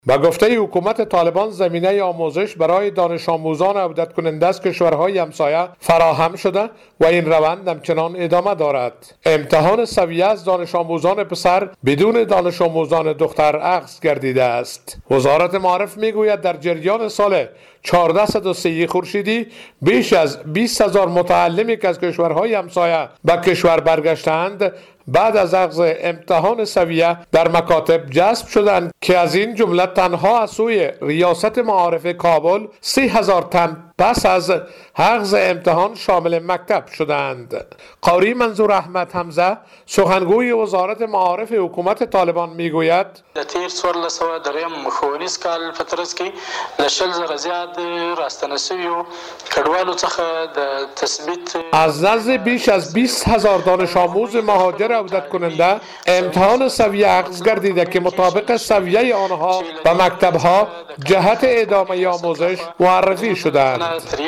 با گفته حکومت طالبان زمینه آموزش برای دانش آموزان عودت کننده از کشورهای همسایه فراهم شده و این روند همچنان ادامه دارد. امتحان سویه از دانش آموزان پسر بدون دانش آموزان دختر اخذ گردیده است. وزارت معارف میگوید در جریان سال 1403 خورشیدی بیش از 20,000 متعلمی که از کشورهای همسایه به کشور برگشتند بعد از اخذ امتحان سویه در مکاتب جذب شدند که از این جمله تنها از سوی ریاست معارف کابل 30,000 تن پس از اخذ امتحان شامل مکتب شدند. قاری منظور احمد حمزه سخنگوی وزارت معارف حکومت طالبان میگوید د تیر 1400 دریم ښوونیز کال په ترڅ کې له 10,000 زیات راستنه شویو کډوالو څخه د تثبیت از نزد بیش از 20,000 دانش آموز مهاجر عودت کننده امتحان سویه اخذ گردیده که مطابق سویه آنها به مکتبها جهت ادامه آموزش معرفی شدند.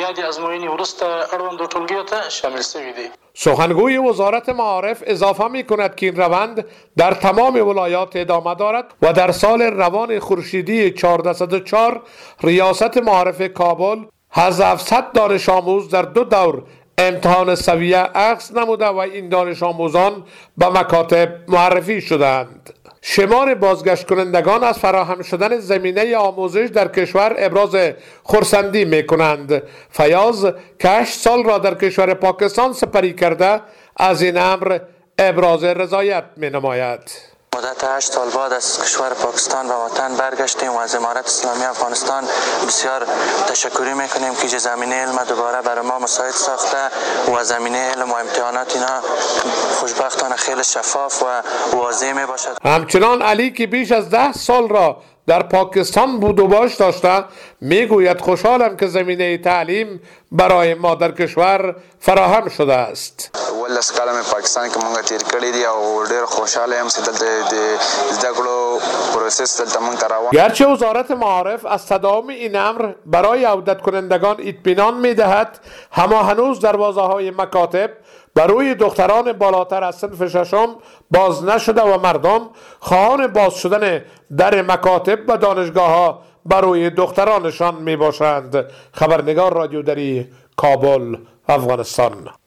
سخنگوی وزارت معارف اضافه می کند که این روند در تمام ولایات ادامه دارد و در سال روان خورشیدی 1404 ریاست معارف کابل از 700 دانش آموز در 2 دور امتحان سویه اخذ نموده و این دانش آموزان به مکاتب معرفی شدند. شمار بازگشت کنندگان از فراهم شدن زمینه آموزش در کشور ابراز خرسندی می کنند. فیاض که 8 سال را در کشور پاکستان سپری کرده از این امر ابراز رضایت می نماید. مدت 8 سال بعد از کشور پاکستان به وطن برگشتیم و از امارت اسلامی افغانستان بسیار تشکری میکنیم که زمینه علم دوباره برای ما مساعد ساخته و زمینه علم و امتحانات اینا خوشبختانه خیلی شفاف و واضح می باشد. همچنان علی که بیش از 10 سال را در پاکستان بود و باش داشته میگوید خوشحالم که زمینه تعلیم برای ما در کشور فراهم شده است. ولس کلمه پاکستان کې مونږ تیر کړی دی او ډېر خوشاله یم چې دلته د زده کړو پروسس دلته مونږ ته روان. گرچه وزارت معارف از تداوم این امر برای عودت کنندگان اطمینان میدهد، اما هنوز دروازه های مکاتب برای دختران بالاتر از صنف ششم باز نشده و مردم خواهان باز شدن در مکاتب و دانشگاه ها برای دخترانشان می باشند. خبرنگار رادیو دری کابل، افغانستان.